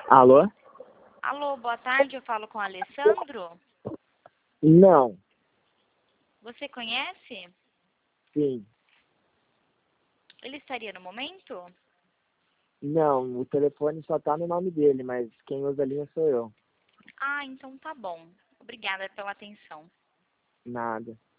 Alô? Alô, boa tarde, eu falo com o Alessandro. Não. Você conhece? Sim. Ele estaria no momento? Não, o telefone só tá no nome dele, mas quem usa a linha sou eu. Ah, então tá bom. Obrigada pela atenção. Nada.